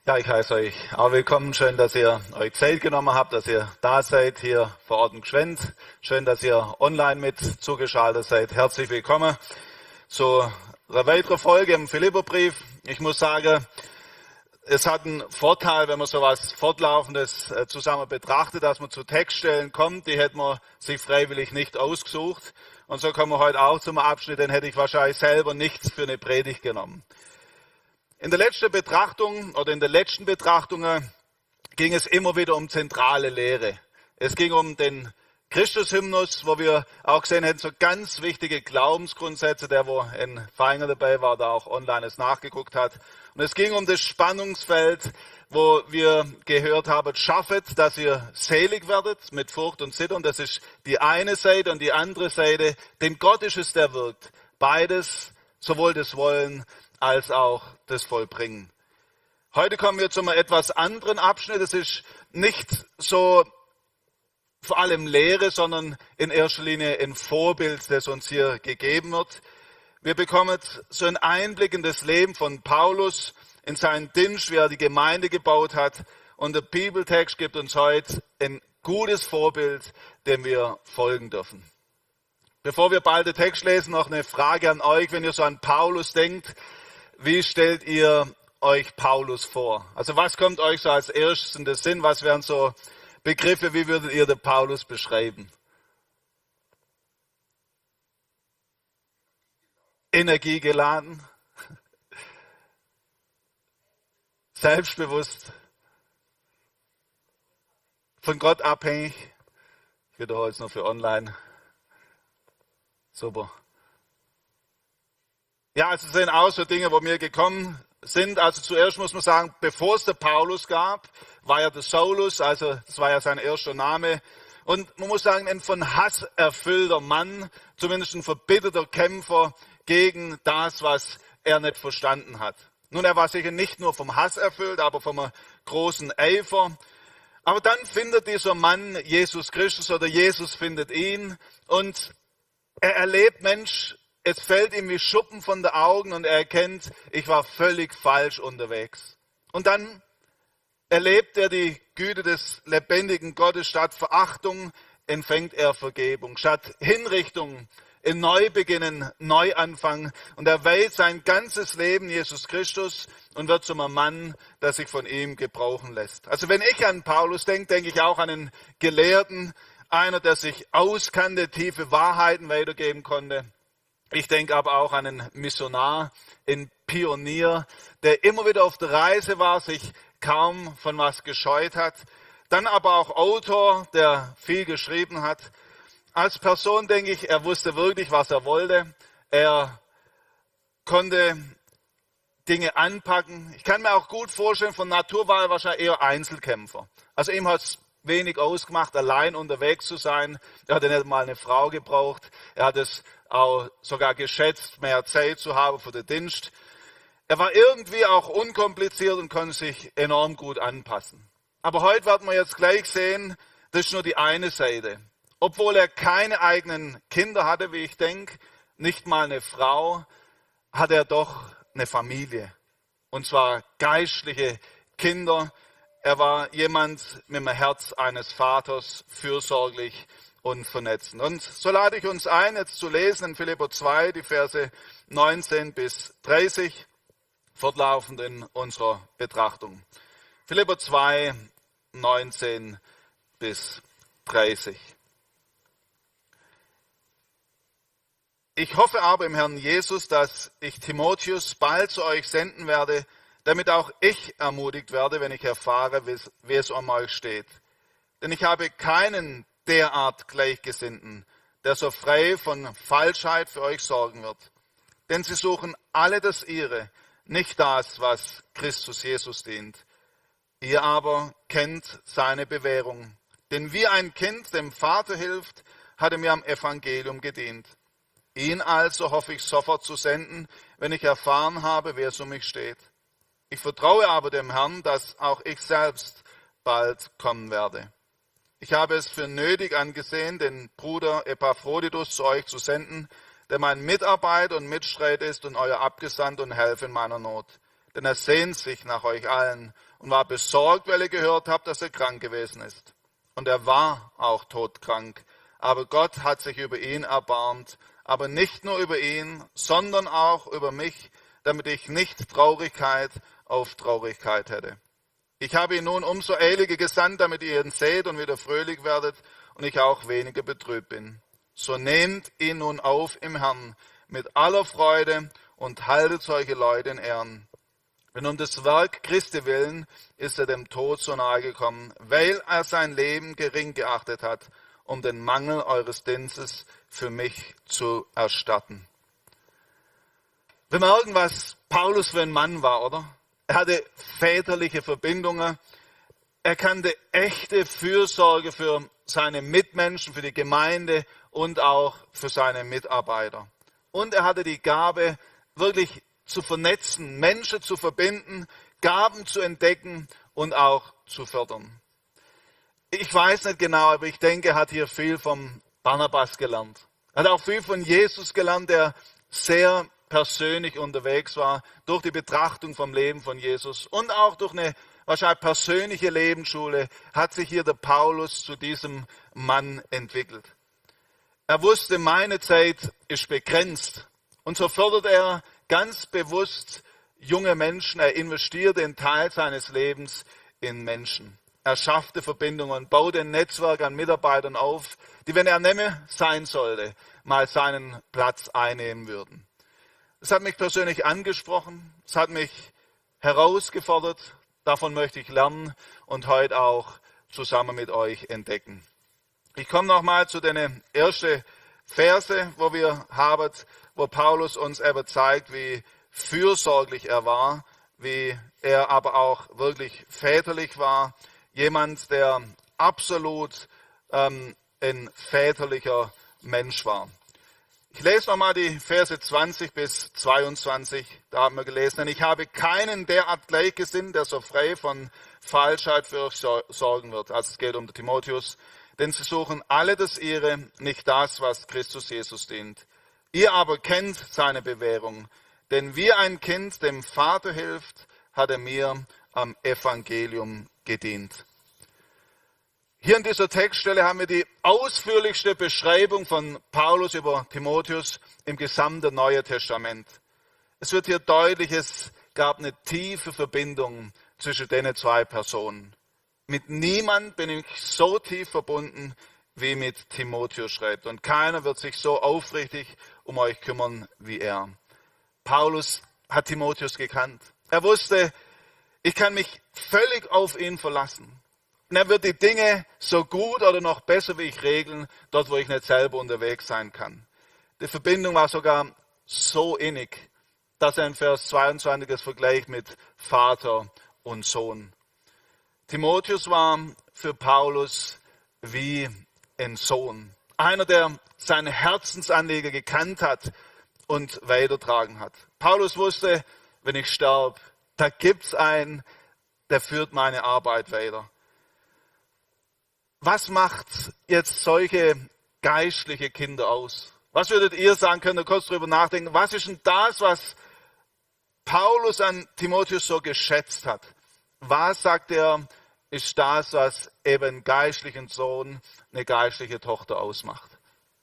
Ja, ich heiße euch auch willkommen. Schön, dass ihr euch Zeit genommen habt, dass ihr da seid, hier vor Ort in Gschwend. Schön, dass ihr online mit zugeschaltet seid. Herzlich willkommen zu einer weiteren Folge im Philipperbrief. Ich muss sagen, es hat einen Vorteil, wenn man sowas Fortlaufendes zusammen betrachtet, dass man zu Textstellen kommt, die hätte man sich freiwillig nicht ausgesucht. Und so kommen wir heute auch zum Abschnitt, den hätte ich wahrscheinlich selber nichts für eine Predigt genommen. In der letzten Betrachtung oder in den letzten Betrachtungen ging es immer wieder um zentrale Lehre. Es ging um den Christushymnus, wo wir auch gesehen hätten, so ganz wichtige Glaubensgrundsätze, der wo in Feinger dabei war, da auch online es nachgeguckt hat. Und es ging um das Spannungsfeld, wo wir gehört haben, schaffet, dass ihr selig werdet mit Furcht und Zittern. Das ist die eine Seite, und die andere Seite, denn Gott ist es, der wirkt. Beides, sowohl das Wollen als auch das Vollbringen. Heute kommen wir zu einem etwas anderen Abschnitt. Es ist nicht so vor allem Lehre, sondern in erster Linie ein Vorbild, das uns hier gegeben wird. Wir bekommen so einen Einblick in das Leben von Paulus, in seinen Dienst, wie er die Gemeinde gebaut hat. Und der Bibeltext gibt uns heute ein gutes Vorbild, dem wir folgen dürfen. Bevor wir bald den Text lesen, noch eine Frage an euch, wenn ihr so an Paulus denkt. Wie stellt ihr euch Paulus vor? Also was kommt euch so als erstes in den Sinn? Was wären so Begriffe, wie würdet ihr den Paulus beschreiben? Energiegeladen, selbstbewusst, von Gott abhängig. Ich wiederhole es nur für online. Super. Ja, also es sind auch so Dinge, wo mir gekommen sind. Also zuerst muss man sagen, bevor es der Paulus gab, war ja der Saulus, also das war ja sein erster Name. Und man muss sagen, ein von Hass erfüllter Mann, zumindest ein verbitterter Kämpfer gegen das, was er nicht verstanden hat. Nun, er war sicher nicht nur vom Hass erfüllt, aber vom großen Eifer. Aber dann findet dieser Mann Jesus Christus oder Jesus findet ihn und er erlebt, Mensch, es fällt ihm wie Schuppen von den Augen und er erkennt, ich war völlig falsch unterwegs. Und dann erlebt er die Güte des lebendigen Gottes. Statt Verachtung empfängt er Vergebung. Statt Hinrichtung in Neubeginn, Neuanfang. Und er weiht sein ganzes Leben Jesus Christus und wird zum Mann, der sich von ihm gebrauchen lässt. Also wenn ich an Paulus denke, denke ich auch an einen Gelehrten, einer, der sich auskannte, tiefe Wahrheiten weitergeben konnte. Ich denke aber auch an einen Missionar, einen Pionier, der immer wieder auf der Reise war, sich kaum von was gescheut hat. Dann aber auch Autor, der viel geschrieben hat. Als Person denke ich, er wusste wirklich, was er wollte. Er konnte Dinge anpacken. Ich kann mir auch gut vorstellen, von Natur war er wahrscheinlich eher Einzelkämpfer. Also ihm hat es wenig ausgemacht, allein unterwegs zu sein. Er hatte nicht mal eine Frau gebraucht. Er hat es auch sogar geschätzt, mehr Zeit zu haben für den Dienst. Er war irgendwie auch unkompliziert und konnte sich enorm gut anpassen. Aber heute werden wir jetzt gleich sehen, das ist nur die eine Seite. Obwohl er keine eigenen Kinder hatte, wie ich denke, nicht mal eine Frau, hat er doch eine Familie. Und zwar geistliche Kinder. Er war jemand mit dem Herz eines Vaters, fürsorglich und vernetzend. Und so lade ich uns ein, jetzt zu lesen in Philipper 2, die Verse 19 bis 30, fortlaufend in unserer Betrachtung. Philipper 2, 19 bis 30. Ich hoffe aber im Herrn Jesus, dass ich Timotheus bald zu euch senden werde, damit auch ich ermutigt werde, wenn ich erfahre, wie es um euch steht. Denn ich habe keinen derart Gleichgesinnten, der so frei von Falschheit für euch sorgen wird. Denn sie suchen alle das Ihre, nicht das, was Christus Jesus dient. Ihr aber kennt seine Bewährung. Denn wie ein Kind dem Vater hilft, hat er mir am Evangelium gedient. Ihn also hoffe ich sofort zu senden, wenn ich erfahren habe, wer es um mich steht. Ich vertraue aber dem Herrn, dass auch ich selbst bald kommen werde. Ich habe es für nötig angesehen, den Bruder Epaphroditus zu euch zu senden, der mein Mitarbeiter und Mitstreiter ist und euer Abgesandt und Helfer in meiner Not. denn er sehnt sich nach euch allen und war besorgt, weil ihr gehört habt, dass er krank gewesen ist. Und er war auch todkrank, aber Gott hat sich über ihn erbarmt, aber nicht nur über ihn, sondern auch über mich, damit ich nicht Traurigkeit auf Traurigkeit hätte. Ich habe ihn nun umso eiliger gesandt, damit ihr ihn seht und wieder fröhlich werdet und ich auch weniger betrübt bin. So nehmt ihn nun auf im Herrn mit aller Freude und haltet solche Leute in Ehren. Denn um des Werk Christi willen ist er dem Tod so nahe gekommen, weil er sein Leben gering geachtet hat, um den Mangel eures Dienstes für mich zu erstatten. Wir merken, was Paulus für ein Mann war, oder? Er hatte väterliche Verbindungen. Er kannte echte Fürsorge für seine Mitmenschen, für die Gemeinde und auch für seine Mitarbeiter. Und er hatte die Gabe, wirklich zu vernetzen, Menschen zu verbinden, Gaben zu entdecken und auch zu fördern. Ich weiß nicht genau, aber ich denke, er hat hier viel vom Barnabas gelernt. Er hat auch viel von Jesus gelernt, der sehr persönlich unterwegs war, durch die Betrachtung vom Leben von Jesus und auch durch eine wahrscheinlich persönliche Lebensschule hat sich hier der Paulus zu diesem Mann entwickelt. Er wusste, meine Zeit ist begrenzt und so fördert er ganz bewusst junge Menschen. Er investierte einen Teil seines Lebens in Menschen. Er schaffte Verbindungen, baute ein Netzwerk an Mitarbeitern auf, die, wenn er nicht mehr sein sollte, mal seinen Platz einnehmen würden. Es hat mich persönlich angesprochen, es hat mich herausgefordert, davon möchte ich lernen und heute auch zusammen mit euch entdecken. Ich komme nochmal zu den ersten Verse, wo wir haben, wo Paulus uns eben zeigt, wie fürsorglich er war, wie er aber auch wirklich väterlich war. Jemand, der absolut ein väterlicher Mensch war. Ich lese nochmal die Verse 20 bis 22, da haben wir gelesen, denn ich habe keinen derart Gleichgesinnt, der so frei von Falschheit für euch sorgen wird. Also es geht um den Timotheus, denn sie suchen alle das ihre, nicht das, was Christus Jesus dient. Ihr aber kennt seine Bewährung, denn wie ein Kind dem Vater hilft, hat er mir am Evangelium gedient. Hier in dieser Textstelle haben wir die ausführlichste Beschreibung von Paulus über Timotheus im gesamten Neuen Testament. Es wird hier deutlich, es gab eine tiefe Verbindung zwischen den zwei Personen. Mit niemand bin ich so tief verbunden, wie mit Timotheus schreibt. Und keiner wird sich so aufrichtig um euch kümmern wie er. Paulus hat Timotheus gekannt. Er wusste, ich kann mich völlig auf ihn verlassen. Und er wird die Dinge so gut oder noch besser wie ich regeln, dort wo ich nicht selber unterwegs sein kann. Die Verbindung war sogar so innig, dass er in Vers 22 es vergleicht mit Vater und Sohn. Timotheus war für Paulus wie ein Sohn. Einer, der seine Herzensanliegen gekannt hat und weitertragen hat. Paulus wusste, wenn ich sterbe, da gibt's einen, der führt meine Arbeit weiter. Was macht jetzt solche geistliche Kinder aus? Was würdet ihr sagen, könnt ihr kurz drüber nachdenken, was ist denn das, was Paulus an Timotheus so geschätzt hat? Was, sagt er, ist das, was eben einen geistlichen Sohn, eine geistliche Tochter ausmacht?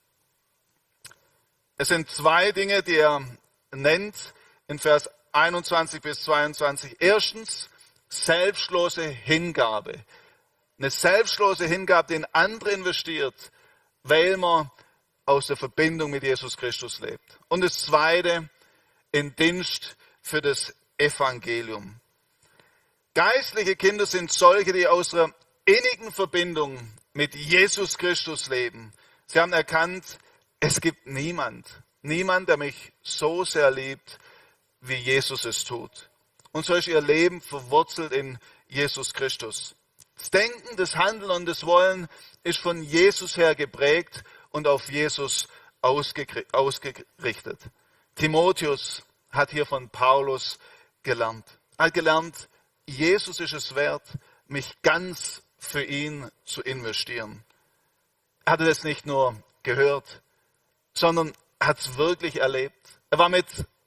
Es sind zwei Dinge, die er nennt in Vers 21 bis 22. Erstens, selbstlose Hingabe. Eine selbstlose Hingabe, die in andere investiert, weil man aus der Verbindung mit Jesus Christus lebt. Und das Zweite, in Dienst für das Evangelium. Geistliche Kinder sind solche, die aus einer innigen Verbindung mit Jesus Christus leben. Sie haben erkannt, es gibt niemand, der mich so sehr liebt, wie Jesus es tut. Und so ist ihr Leben verwurzelt in Jesus Christus. Das Denken, das Handeln und das Wollen ist von Jesus her geprägt und auf Jesus ausgerichtet. Timotheus hat hier von Paulus gelernt. Er hat gelernt, Jesus ist es wert, mich ganz für ihn zu investieren. Er hatte das nicht nur gehört, sondern hat es wirklich erlebt. Er war mit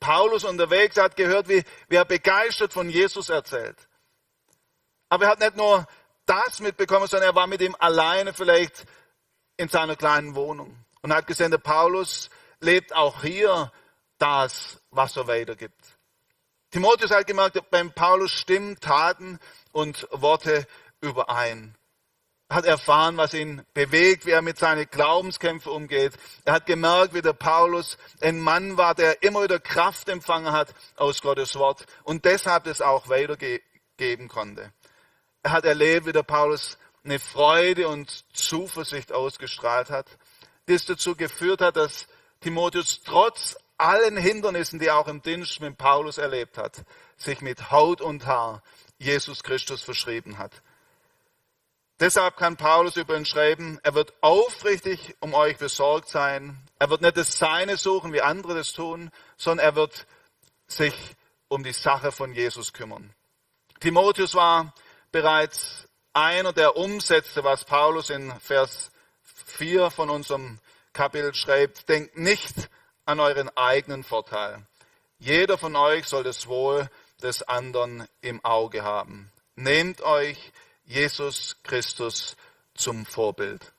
Paulus unterwegs, er hat gehört, wie er begeistert von Jesus erzählt. Aber er hat nicht nur das mitbekommen, sondern er war mit ihm alleine vielleicht in seiner kleinen Wohnung und hat gesehen, der Paulus lebt auch hier das, was er weitergibt. Timotheus hat gemerkt, beim Paulus stimmen Taten und Worte überein. Er hat erfahren, was ihn bewegt, wie er mit seinen Glaubenskämpfen umgeht. Er hat gemerkt, wie der Paulus ein Mann war, der immer wieder Kraft empfangen hat aus Gottes Wort und deshalb es auch weitergeben konnte. Er hat erlebt, wie der Paulus eine Freude und Zuversicht ausgestrahlt hat, die es dazu geführt hat, dass Timotheus trotz allen Hindernissen, die er auch im Dienst mit Paulus erlebt hat, sich mit Haut und Haar Jesus Christus verschrieben hat. Deshalb kann Paulus über ihn schreiben, er wird aufrichtig um euch besorgt sein. Er wird nicht das Seine suchen, wie andere das tun, sondern er wird sich um die Sache von Jesus kümmern. Timotheus war bereits einer, der umsetzte, was Paulus in Vers 4 von unserem Kapitel schreibt. Denkt nicht an euren eigenen Vorteil. Jeder von euch soll das Wohl des anderen im Auge haben. Nehmt euch Jesus Christus zum Vorbild.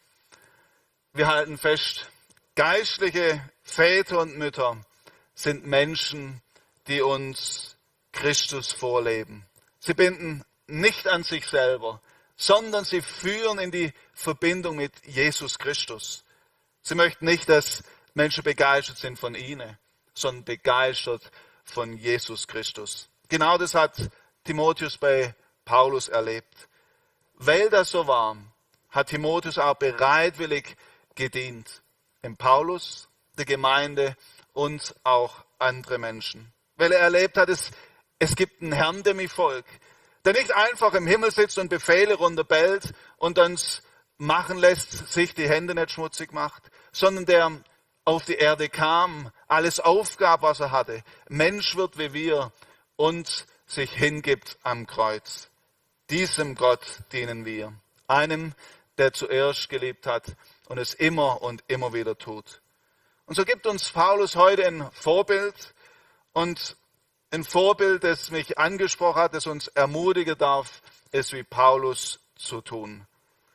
Wir halten fest, geistliche Väter und Mütter sind Menschen, die uns Christus vorleben. Sie binden nicht an sich selber, sondern sie führen in die Verbindung mit Jesus Christus. Sie möchten nicht, dass Menschen begeistert sind von ihnen, sondern begeistert von Jesus Christus. Genau das hat Timotheus bei Paulus erlebt. Weil das so war, hat Timotheus auch bereitwillig gedient. Dem Paulus, der Gemeinde und auch andere Menschen. Weil er erlebt hat, es gibt einen Herrn, der mich folgt, der nicht einfach im Himmel sitzt und Befehle runterbellt und uns machen lässt, sich die Hände nicht schmutzig macht, sondern der auf die Erde kam, alles aufgab, was er hatte, Mensch wird wie wir und sich hingibt am Kreuz. Diesem Gott dienen wir, einem, der zuerst geliebt hat und es immer und immer wieder tut. Und so gibt uns Paulus heute ein Vorbild und ein Vorbild, das mich angesprochen hat, das uns ermutigen darf, es wie Paulus zu tun.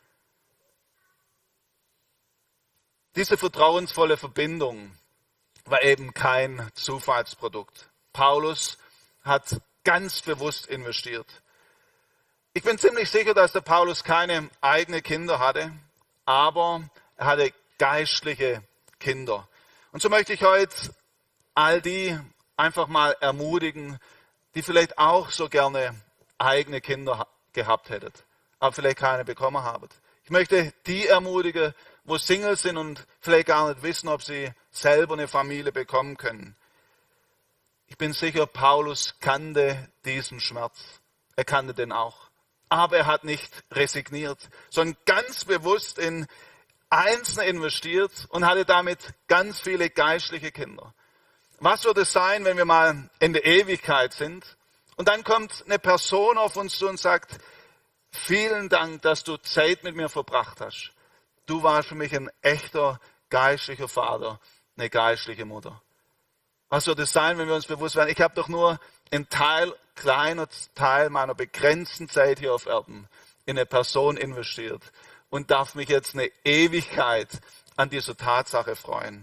Diese vertrauensvolle Verbindung war eben kein Zufallsprodukt. Paulus hat ganz bewusst investiert. Ich bin ziemlich sicher, dass der Paulus keine eigenen Kinder hatte, aber er hatte geistliche Kinder. Und so möchte ich heute all die einfach mal ermutigen, die vielleicht auch so gerne eigene Kinder gehabt hätten, aber vielleicht keine bekommen haben. Ich möchte die ermutigen, wo Single sind und vielleicht gar nicht wissen, ob sie selber eine Familie bekommen können. Ich bin sicher, Paulus kannte diesen Schmerz. Er kannte den auch. Aber er hat nicht resigniert, sondern ganz bewusst in Einzelne investiert und hatte damit ganz viele geistliche Kinder. Was wird es sein, wenn wir mal in der Ewigkeit sind und dann kommt eine Person auf uns zu und sagt, vielen Dank, dass du Zeit mit mir verbracht hast. Du warst für mich ein echter geistlicher Vater, eine geistliche Mutter. Was wird es sein, wenn wir uns bewusst werden, ich habe doch nur einen kleiner Teil meiner begrenzten Zeit hier auf Erden in eine Person investiert und darf mich jetzt eine Ewigkeit an dieser Tatsache freuen.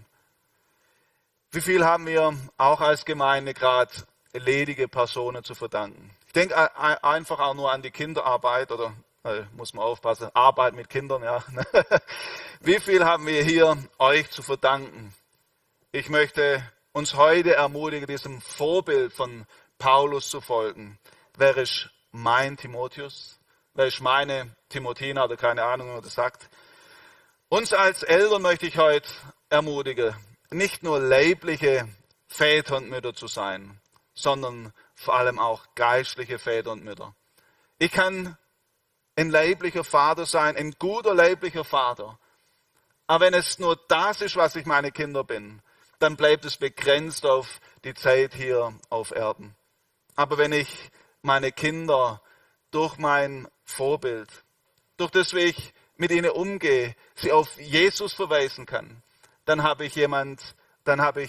Wie viel haben wir auch als Gemeinde gerade ledige Personen zu verdanken? Ich denke einfach auch nur an die Kinderarbeit oder muss man aufpassen, Arbeit mit Kindern, ja. Wie viel haben wir hier euch zu verdanken? Ich möchte uns heute ermutigen, diesem Vorbild von Paulus zu folgen. Wer ist mein Timotheus? Wer ist meine Timothina oder keine Ahnung, wie man das sagt? Uns als Eltern möchte ich heute ermutigen, nicht nur leibliche Väter und Mütter zu sein, sondern vor allem auch geistliche Väter und Mütter. Ich kann ein leiblicher Vater sein, ein guter leiblicher Vater. Aber wenn es nur das ist, was ich meine Kinder bin, dann bleibt es begrenzt auf die Zeit hier auf Erden. Aber wenn ich meine Kinder durch mein Vorbild, durch das, wie ich mit ihnen umgehe, sie auf Jesus verweisen kann, dann habe ich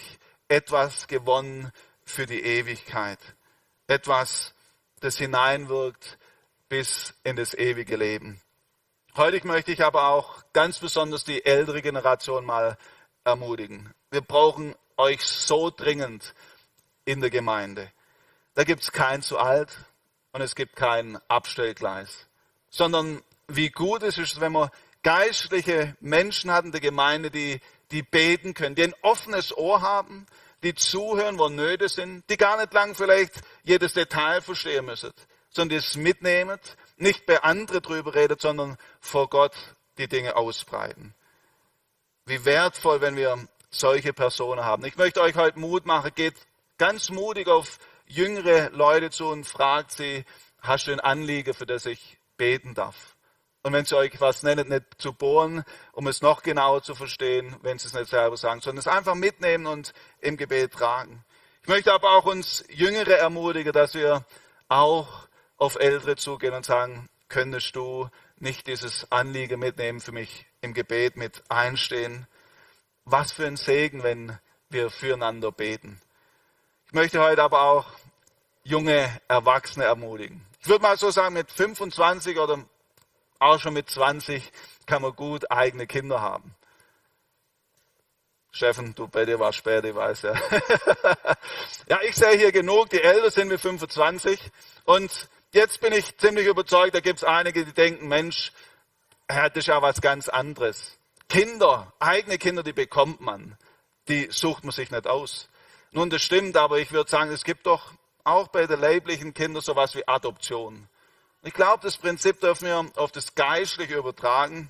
etwas gewonnen für die Ewigkeit. Etwas, das hineinwirkt bis in das ewige Leben. Heute möchte ich aber auch ganz besonders die ältere Generation mal ermutigen. Wir brauchen euch so dringend in der Gemeinde. Da gibt es kein zu alt und es gibt kein Abstellgleis. Sondern wie gut es ist, wenn man geistliche Menschen hat in der Gemeinde, die beten können, die ein offenes Ohr haben, die zuhören, wo Nöte sind, die gar nicht lang vielleicht jedes Detail verstehen müssen, sondern die es mitnehmen, nicht bei anderen drüber redet, sondern vor Gott die Dinge ausbreiten. Wie wertvoll, wenn wir solche Personen haben. Ich möchte euch heute Mut machen, geht ganz mutig auf jüngere Leute zu und fragt sie, hast du ein Anliegen, für das ich beten darf? Und wenn sie euch was nennen, nicht zu bohren, um es noch genauer zu verstehen, wenn sie es nicht selber sagen, sondern es einfach mitnehmen und im Gebet tragen. Ich möchte aber auch uns Jüngere ermutigen, dass wir auch auf Ältere zugehen und sagen, könntest du nicht dieses Anliegen mitnehmen, für mich im Gebet mit einstehen? Was für ein Segen, wenn wir füreinander beten. Ich möchte heute aber auch junge Erwachsene ermutigen. Ich würde mal so sagen, mit 25 oder auch schon mit 20 kann man gut eigene Kinder haben. Steffen, du bei dir war spät, ich weiß ja. Ja, ich sehe hier genug, die älter sind wie 25. Und jetzt bin ich ziemlich überzeugt, da gibt es einige, die denken, Mensch, das ist ja was ganz anderes. Kinder, eigene Kinder, die bekommt man. Die sucht man sich nicht aus. Nun, das stimmt, aber ich würde sagen, es gibt doch auch bei den leiblichen Kindern sowas wie Adoption. Ich glaube, das Prinzip dürfen wir auf das Geistliche übertragen.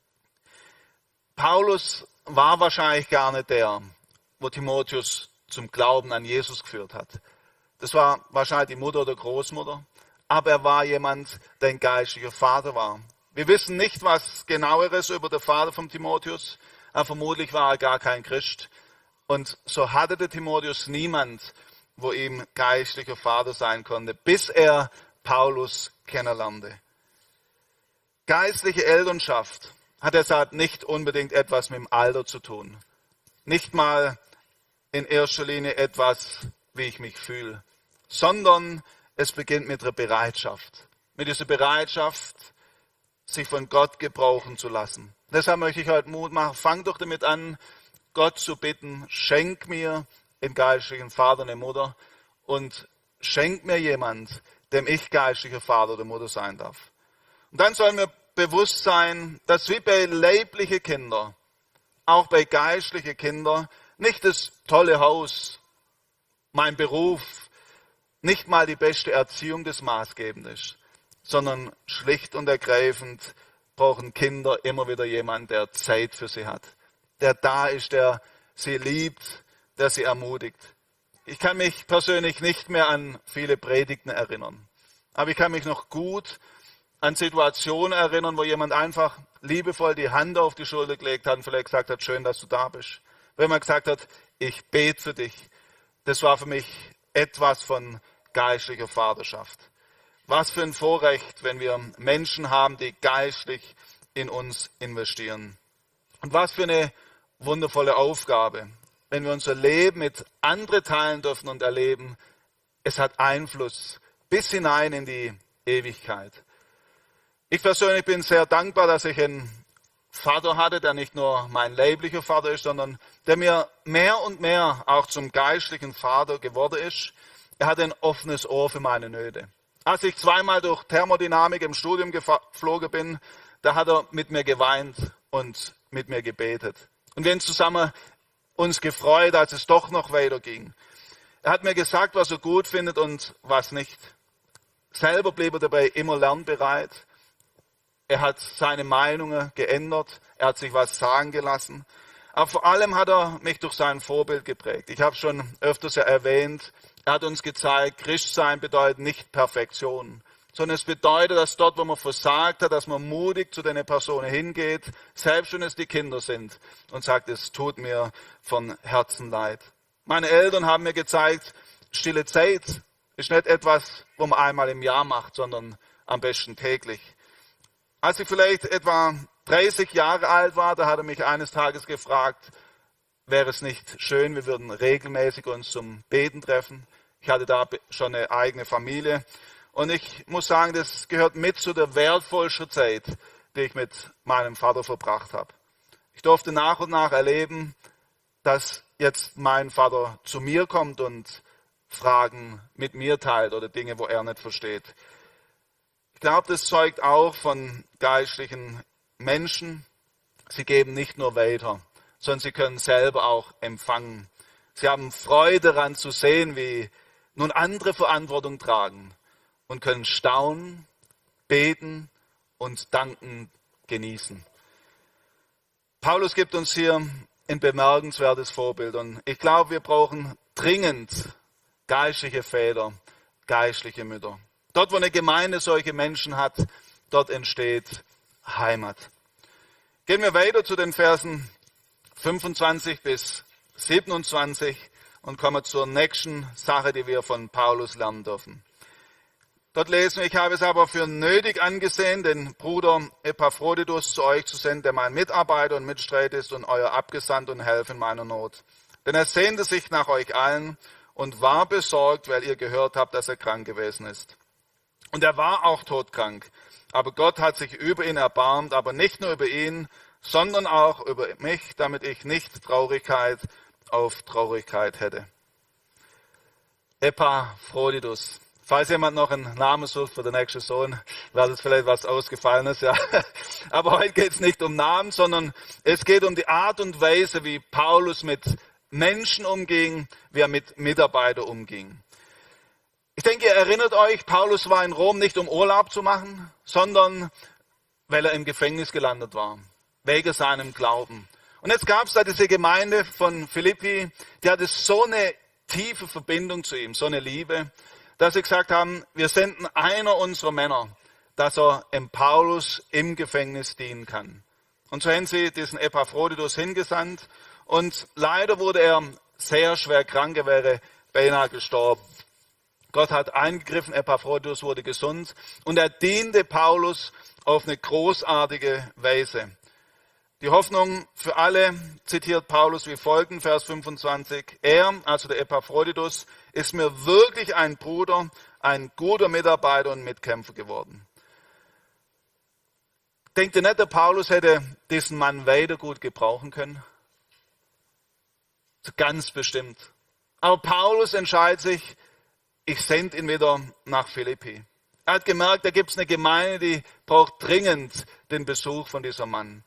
Paulus war wahrscheinlich gar nicht der, wo Timotheus zum Glauben an Jesus geführt hat. Das war wahrscheinlich die Mutter oder Großmutter. Aber er war jemand, der ein geistlicher Vater war. Wir wissen nicht, was Genaueres über den Vater von Timotheus. Aber vermutlich war er gar kein Christ. Und so hatte der Timotheus niemand, wo ihm geistlicher Vater sein konnte, bis er Paulus kennenlernte. Geistliche Elternschaft hat deshalb nicht unbedingt etwas mit dem Alter zu tun. Nicht mal in erster Linie etwas, wie ich mich fühle, sondern es beginnt mit der Bereitschaft. Mit dieser Bereitschaft, sich von Gott gebrauchen zu lassen. Deshalb möchte ich heute Mut machen, fang doch damit an, Gott zu bitten, schenk mir einen geistlichen Vater, eine Mutter und schenk mir jemand, dem ich geistlicher Vater oder Mutter sein darf. Und dann sollen wir bewusst sein, dass wie bei leiblichen Kindern, auch bei geistlichen Kindern, nicht das tolle Haus, mein Beruf, nicht mal die beste Erziehung das Maßgebende ist, sondern schlicht und ergreifend brauchen Kinder immer wieder jemanden, der Zeit für sie hat, der da ist, der sie liebt, der sie ermutigt. Ich kann mich persönlich nicht mehr an viele Predigten erinnern, aber ich kann mich noch gut an Situationen erinnern, wo jemand einfach liebevoll die Hand auf die Schulter gelegt hat und vielleicht gesagt hat, schön, dass du da bist. Wenn man gesagt hat, ich bete für dich, das war für mich etwas von geistlicher Vaterschaft. Was für ein Vorrecht, wenn wir Menschen haben, die geistlich in uns investieren. Und was für eine wundervolle Aufgabe, wenn wir unser Leben mit anderen teilen dürfen und erleben, es hat Einfluss bis hinein in die Ewigkeit. Ich persönlich bin sehr dankbar, dass ich einen Vater hatte, der nicht nur mein leiblicher Vater ist, sondern der mir mehr und mehr auch zum geistlichen Vater geworden ist. Er hatte ein offenes Ohr für meine Nöte. Als ich zweimal durch Thermodynamik im Studium geflogen bin, da hat er mit mir geweint und mit mir gebetet. Und wir haben zusammen uns gefreut, als es doch noch weiterging. Er hat mir gesagt, was er gut findet und was nicht. Selber blieb er dabei immer lernbereit. Er hat seine Meinungen geändert. Er hat sich was sagen gelassen. Aber vor allem hat er mich durch sein Vorbild geprägt. Ich habe schon öfters ja erwähnt, er hat uns gezeigt, Christsein bedeutet nicht Perfektion, sondern es bedeutet, dass dort, wo man versagt hat, dass man mutig zu den Personen hingeht, selbst wenn es die Kinder sind, und sagt, es tut mir von Herzen leid. Meine Eltern haben mir gezeigt, stille Zeit ist nicht etwas, wo man einmal im Jahr macht, sondern am besten täglich. Als ich vielleicht etwa 30 Jahre alt war, da hat er mich eines Tages gefragt, wäre es nicht schön, wir würden regelmäßig uns zum Beten treffen. Ich hatte da schon eine eigene Familie. Und ich muss sagen, das gehört mit zu der wertvollsten Zeit, die ich mit meinem Vater verbracht habe. Ich durfte nach und nach erleben, dass jetzt mein Vater zu mir kommt und Fragen mit mir teilt oder Dinge, wo er nicht versteht. Ich glaube, das zeugt auch von geistlichen Menschen. Sie geben nicht nur weiter, sondern sie können selber auch empfangen. Sie haben Freude daran zu sehen, wie nun andere Verantwortung tragen und können staunen, beten und danken genießen. Paulus gibt uns hier ein bemerkenswertes Vorbild und ich glaube, wir brauchen dringend geistliche Väter, geistliche Mütter. Dort, wo eine Gemeinde solche Menschen hat, dort entsteht Heimat. Gehen wir weiter zu den Versen 25 bis 27 und kommen zur nächsten Sache, die wir von Paulus lernen dürfen. Dort lesen wir: Ich habe es aber für nötig angesehen, den Bruder Epaphroditus zu euch zu senden, der mein Mitarbeiter und Mitstreiter ist und euer Abgesandt und Helfer in meiner Not. Denn er sehnte sich nach euch allen und war besorgt, weil ihr gehört habt, dass er krank gewesen ist. Und er war auch todkrank. Aber Gott hat sich über ihn erbarmt, aber nicht nur über ihn, sondern auch über mich, damit ich nicht Traurigkeit auf Traurigkeit hätte. Epaphroditus. Falls jemand noch einen Namen sucht für den nächsten Sohn, wäre das vielleicht was Ausgefallenes, ja. Aber heute geht es nicht um Namen, sondern es geht um die Art und Weise, wie Paulus mit Menschen umging, wie er mit Mitarbeitern umging. Ich denke, ihr erinnert euch, Paulus war in Rom nicht um Urlaub zu machen, sondern weil er im Gefängnis gelandet war, wegen seinem Glauben. Und jetzt gab es da diese Gemeinde von Philippi, die hatte so eine tiefe Verbindung zu ihm, so eine Liebe, dass sie gesagt haben, wir senden einer unserer Männer, dass er dem Paulus im Gefängnis dienen kann. Und so haben sie diesen Epaphroditus hingesandt und leider wurde er sehr schwer krank, er wäre beinahe gestorben. Gott hat eingegriffen, Epaphroditus wurde gesund und er diente Paulus auf eine großartige Weise. Die Hoffnung für alle zitiert Paulus wie folgt, Vers 25. Er, also der Epaphroditus, ist mir wirklich ein Bruder, ein guter Mitarbeiter und Mitkämpfer geworden. Denkt ihr nicht, der Paulus hätte diesen Mann weiter gut gebrauchen können? Ganz bestimmt. Aber Paulus entscheidet sich, ich sende ihn wieder nach Philippi. Er hat gemerkt, da gibt es eine Gemeinde, die braucht dringend den Besuch von diesem Mann.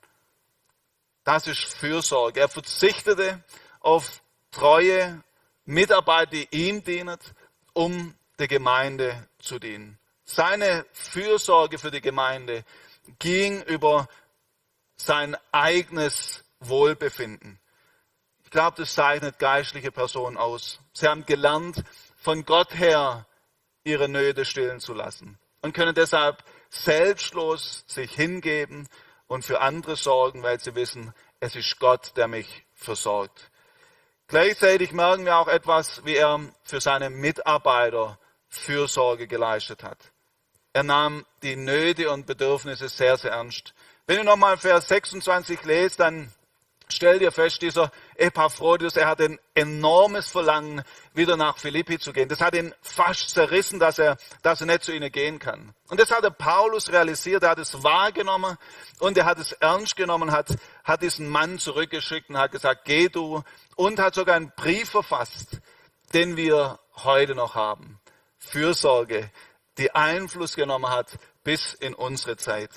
Das ist Fürsorge. Er verzichtete auf treue Mitarbeiter, die ihm dienen, um der Gemeinde zu dienen. Seine Fürsorge für die Gemeinde ging über sein eigenes Wohlbefinden. Ich glaube, das zeichnet geistliche Personen aus. Sie haben gelernt, von Gott her ihre Nöte stillen zu lassen und können deshalb selbstlos sich hingeben und für andere sorgen, weil sie wissen, es ist Gott, der mich versorgt. Gleichzeitig merken wir auch etwas, wie er für seine Mitarbeiter Fürsorge geleistet hat. Er nahm die Nöte und Bedürfnisse sehr, sehr ernst. Wenn ihr nochmal Vers 26 lest, dann stellt ihr fest, dieser Epaphroditus, er hat ein enormes Verlangen, wieder nach Philippi zu gehen. Das hat ihn fast zerrissen, dass er nicht zu ihnen gehen kann. Und das hat der Paulus realisiert, er hat es wahrgenommen und er hat es ernst genommen, hat diesen Mann zurückgeschickt und hat gesagt, geh du, und hat sogar einen Brief verfasst, den wir heute noch haben. Fürsorge, die Einfluss genommen hat bis in unsere Zeit.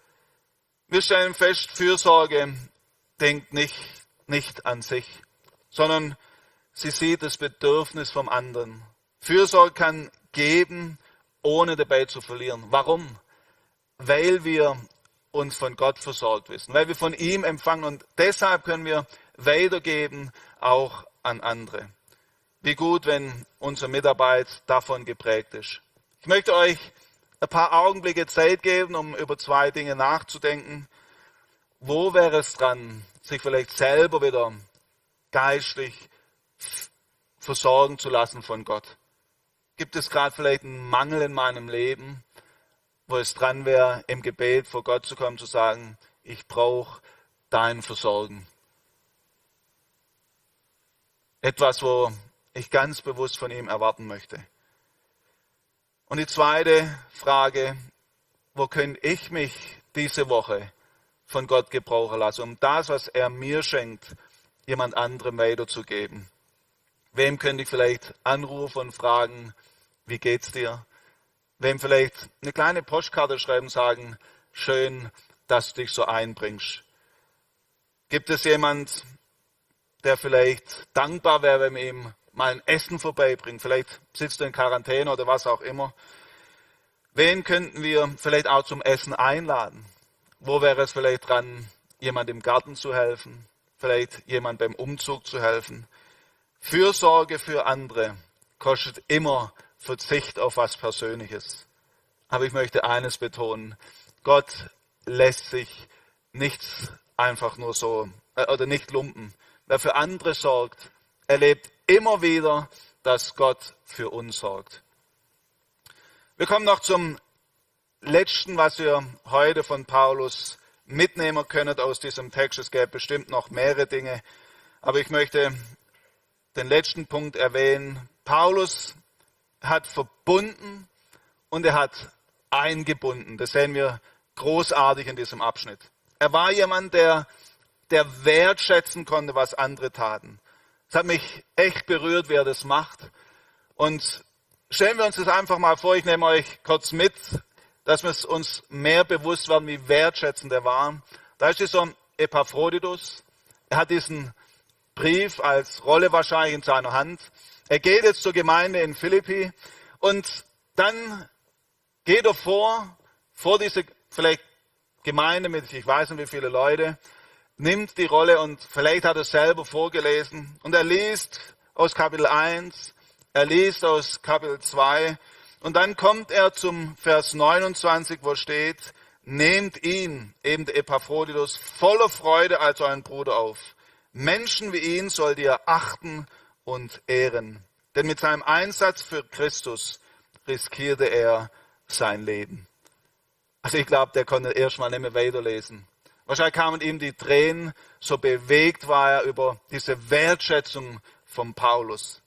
Wir stellen fest, Fürsorge denkt nicht an sich, sondern sie sieht das Bedürfnis vom anderen. Fürsorge kann geben, ohne dabei zu verlieren. Warum? Weil wir uns von Gott versorgt wissen, weil wir von ihm empfangen und deshalb können wir weitergeben, auch an andere. Wie gut, wenn unsere Mitarbeit davon geprägt ist. Ich möchte euch ein paar Augenblicke Zeit geben, um über zwei Dinge nachzudenken. Wo wäre es dran, sich vielleicht selber wieder geistlich versorgen zu lassen von Gott? Gibt es gerade vielleicht einen Mangel in meinem Leben, wo es dran wäre, im Gebet vor Gott zu kommen, zu sagen, ich brauche dein Versorgen? Etwas, wo ich ganz bewusst von ihm erwarten möchte. Und die zweite Frage, wo könnte ich mich diese Woche von Gott gebrauchen lassen, um das, was er mir schenkt, jemand anderem weiterzugeben? Wem könnte ich vielleicht anrufen und fragen, wie geht's dir? Wem vielleicht eine kleine Postkarte schreiben und sagen, schön, dass du dich so einbringst. Gibt es jemand, der vielleicht dankbar wäre, wenn wir ihm mal ein Essen vorbeibringen? Vielleicht sitzt er in Quarantäne oder was auch immer. Wen könnten wir vielleicht auch zum Essen einladen? Wo wäre es vielleicht dran, jemand im Garten zu helfen? Vielleicht jemand beim Umzug zu helfen? Fürsorge für andere kostet immer Verzicht auf was Persönliches. Aber ich möchte eines betonen. Gott lässt sich nichts einfach nur so, oder nicht lumpen. Wer für andere sorgt, erlebt immer wieder, dass Gott für uns sorgt. Wir kommen noch zum Letzten, was wir heute von Paulus mitnehmen können aus diesem Text. Es gäbe bestimmt noch mehrere Dinge, aber ich möchte den letzten Punkt erwähnen. Paulus hat verbunden und er hat eingebunden. Das sehen wir großartig in diesem Abschnitt. Er war jemand, der wertschätzen konnte, was andere taten. Es hat mich echt berührt, wie er das macht. Und stellen wir uns das einfach mal vor, ich nehme euch kurz mit, dass wir uns mehr bewusst werden, wie wertschätzend er war. Da ist dieser Epaphroditus. Er hat diesen Brief als Rolle wahrscheinlich in seiner Hand. Er geht jetzt zur Gemeinde in Philippi und dann geht er vor diese vielleicht Gemeinde mit, ich weiß nicht wie viele Leute, nimmt die Rolle und vielleicht hat er selber vorgelesen und er liest aus Kapitel 1, er liest aus Kapitel 2 und dann kommt er zum Vers 29, wo steht, nehmt ihn, eben der Epaphroditus, voller Freude als euren Bruder auf. Menschen wie ihn sollt ihr achten und ehren. Denn mit seinem Einsatz für Christus riskierte er sein Leben. Also ich glaube, der konnte erstmal nicht mehr weiterlesen. Wahrscheinlich kamen ihm die Tränen, so bewegt war er über diese Wertschätzung von Paulus.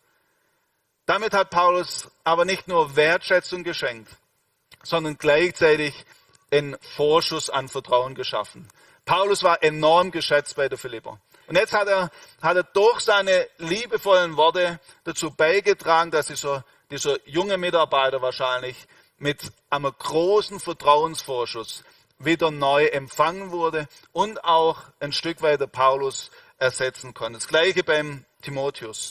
Damit hat Paulus aber nicht nur Wertschätzung geschenkt, sondern gleichzeitig einen Vorschuss an Vertrauen geschaffen. Paulus war enorm geschätzt bei der Philipper. Und jetzt hat er durch seine liebevollen Worte dazu beigetragen, dass dieser junge Mitarbeiter wahrscheinlich mit einem großen Vertrauensvorschuss wieder neu empfangen wurde und auch ein Stück weiter Paulus ersetzen konnte. Das Gleiche beim Timotheus.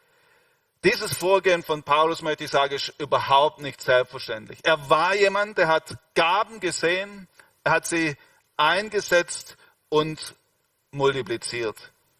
Dieses Vorgehen von Paulus, möchte ich sagen, ist überhaupt nicht selbstverständlich. Er war jemand, der hat Gaben gesehen, er hat sie eingesetzt und multipliziert.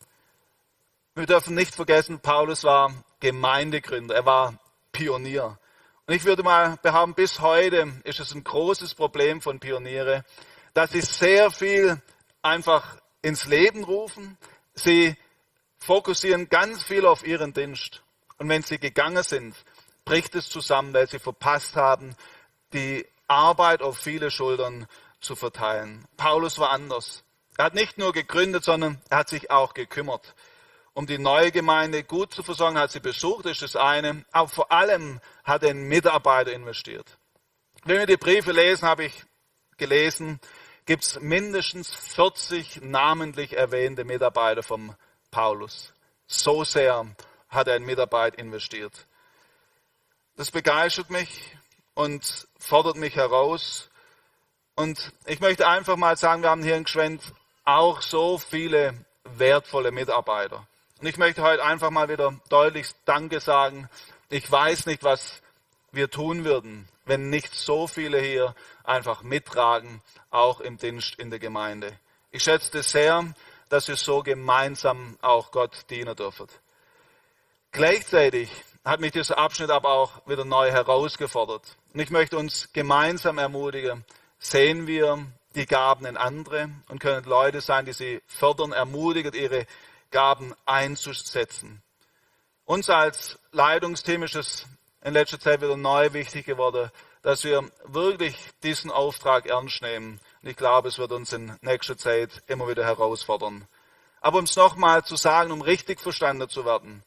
Wir dürfen nicht vergessen, Paulus war Gemeindegründer, er war Pionier. Und ich würde mal behaupten, bis heute ist es ein großes Problem von Pioniere, dass sie sehr viel einfach ins Leben rufen. Sie fokussieren ganz viel auf ihren Dienst. Und wenn sie gegangen sind, bricht es zusammen, weil sie verpasst haben, die Arbeit auf viele Schultern zu verteilen. Paulus war anders. Er hat nicht nur gegründet, sondern er hat sich auch gekümmert. Um die neue Gemeinde gut zu versorgen, hat sie besucht, das ist das eine. Aber vor allem hat er in Mitarbeiter investiert. Wenn wir die Briefe lesen, habe ich gelesen, gibt es mindestens 40 namentlich erwähnte Mitarbeiter vom Paulus. So sehr hat er in Mitarbeit investiert. Das begeistert mich und fordert mich heraus. Und ich möchte einfach mal sagen, wir haben hier in Gschwend auch so viele wertvolle Mitarbeiter. Und ich möchte heute einfach mal wieder deutlich Danke sagen. Ich weiß nicht, was wir tun würden, wenn nicht so viele hier einfach mittragen, auch im Dienst in der Gemeinde. Ich schätze es sehr, dass wir so gemeinsam auch Gott dienen dürfen. Gleichzeitig hat mich dieser Abschnitt aber auch wieder neu herausgefordert. Und ich möchte uns gemeinsam ermutigen, sehen wir die Gaben in andere und können Leute sein, die sie fördern, ermutigen, ihre Gaben einzusetzen. Uns als Leitungsteam ist es in letzter Zeit wieder neu wichtig geworden, dass wir wirklich diesen Auftrag ernst nehmen. Und ich glaube, es wird uns in nächster Zeit immer wieder herausfordern. Aber um es nochmal zu sagen, um richtig verstanden zu werden,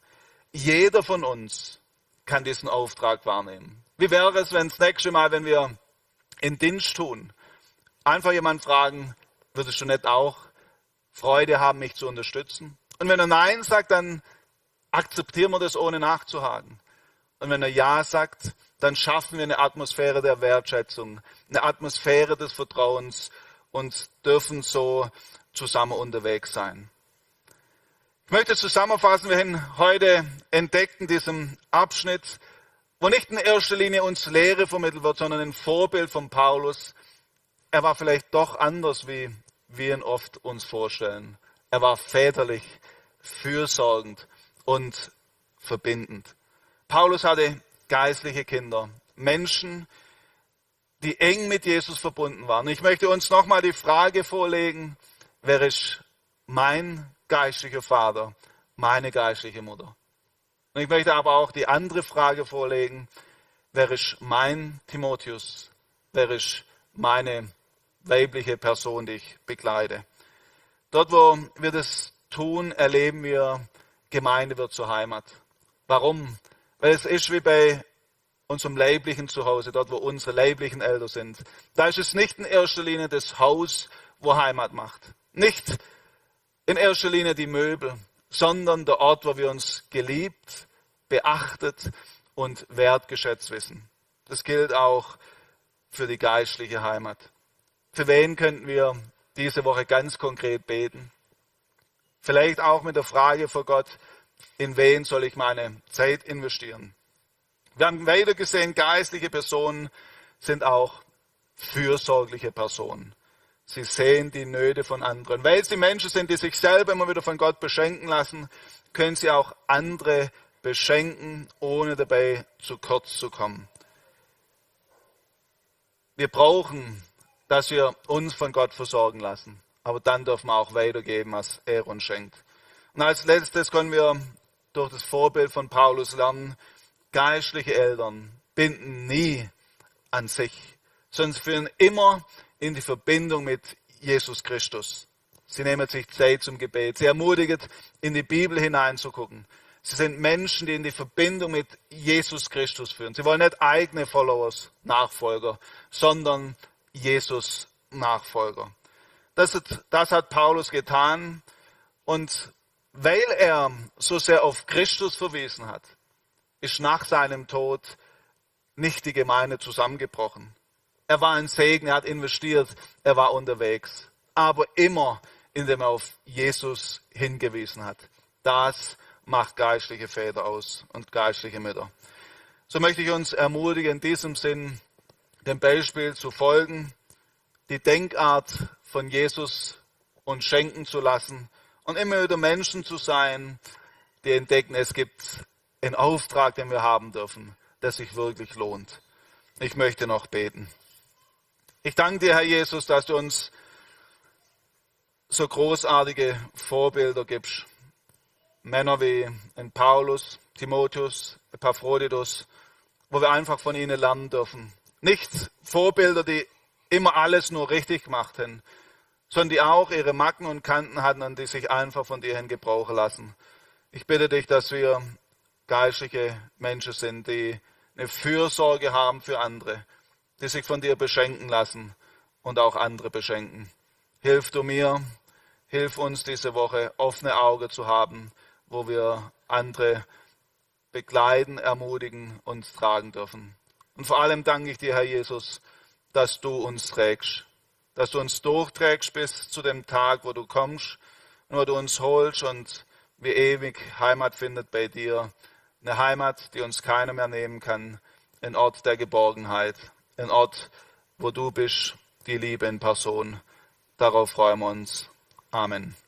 jeder von uns kann diesen Auftrag wahrnehmen. Wie wäre es, wenn das nächste Mal, wenn wir in Dienst tun, einfach jemand fragen, würdest du nicht auch Freude haben, mich zu unterstützen? Und wenn er Nein sagt, dann akzeptieren wir das, ohne nachzuhaken. Und wenn er Ja sagt, dann schaffen wir eine Atmosphäre der Wertschätzung, eine Atmosphäre des Vertrauens und dürfen so zusammen unterwegs sein. Ich möchte zusammenfassen, wir haben heute entdeckt in diesem Abschnitt, wo nicht in erster Linie uns Lehre vermittelt wird, sondern ein Vorbild von Paulus. Er war vielleicht doch anders, wie wir ihn oft uns vorstellen. Er war väterlich, fürsorgend und verbindend. Paulus hatte geistliche Kinder, Menschen, die eng mit Jesus verbunden waren. Ich möchte uns nochmal die Frage vorlegen, wer ist mein geistlicher Vater, meine geistliche Mutter? Und ich möchte aber auch die andere Frage vorlegen, wer ist mein Timotheus, wer ist meine weibliche Person, die ich begleite? Dort, wo wir das tun, erleben wir, Gemeinde wird zur Heimat. Warum? Weil es ist wie bei unserem leiblichen Zuhause, dort wo unsere leiblichen Eltern sind. Da ist es nicht in erster Linie das Haus, wo Heimat macht. Nicht in erster Linie die Möbel, sondern der Ort, wo wir uns geliebt, beachtet und wertgeschätzt wissen. Das gilt auch für die geistliche Heimat. Für wen könnten wir diese Woche ganz konkret beten? Vielleicht auch mit der Frage vor Gott, in wen soll ich meine Zeit investieren? Wir haben weiter gesehen, geistliche Personen sind auch fürsorgliche Personen. Sie sehen die Nöte von anderen. Weil sie Menschen sind, die sich selber immer wieder von Gott beschenken lassen, können sie auch andere beschenken, ohne dabei zu kurz zu kommen. Wir brauchen, dass wir uns von Gott versorgen lassen. Aber dann dürfen wir auch weitergeben, was er uns schenkt. Und als letztes können wir durch das Vorbild von Paulus lernen, geistliche Eltern binden nie an sich, sondern führen immer in die Verbindung mit Jesus Christus. Sie nehmen sich Zeit zum Gebet. Sie ermutigen, in die Bibel hineinzugucken. Sie sind Menschen, die in die Verbindung mit Jesus Christus führen. Sie wollen nicht eigene Followers, Nachfolger, sondern Jesus Nachfolger. Das hat Paulus getan. Und weil er so sehr auf Christus verwiesen hat, ist nach seinem Tod nicht die Gemeinde zusammengebrochen. Er war ein Segen, er hat investiert, er war unterwegs. Aber immer, indem er auf Jesus hingewiesen hat. Das macht geistliche Väter aus und geistliche Mütter. So möchte ich uns ermutigen, in diesem Sinn dem Beispiel zu folgen, die Denkart von Jesus uns schenken zu lassen und immer wieder Menschen zu sein, die entdecken, es gibt einen Auftrag, den wir haben dürfen, der sich wirklich lohnt. Ich möchte noch beten. Ich danke dir, Herr Jesus, dass du uns so großartige Vorbilder gibst. Männer wie ein Paulus, Timotheus, Epaphroditus, wo wir einfach von ihnen lernen dürfen. Nicht Vorbilder, die immer alles nur richtig gemacht haben, sondern die auch ihre Macken und Kanten hatten und die sich einfach von dir hin gebrauchen lassen. Ich bitte dich, dass wir geistliche Menschen sind, die eine Fürsorge haben für andere, die sich von dir beschenken lassen und auch andere beschenken. Hilf du mir, hilf uns diese Woche, offene Augen zu haben, wo wir andere begleiten, ermutigen und tragen dürfen. Und vor allem danke ich dir, Herr Jesus, dass du uns trägst, dass du uns durchträgst bis zu dem Tag, wo du kommst und wo du uns holst und wir ewig Heimat findet bei dir. Eine Heimat, die uns keiner mehr nehmen kann. Ein Ort der Geborgenheit. Ein Ort, wo du bist, die Liebe in Person. Darauf freuen wir uns. Amen.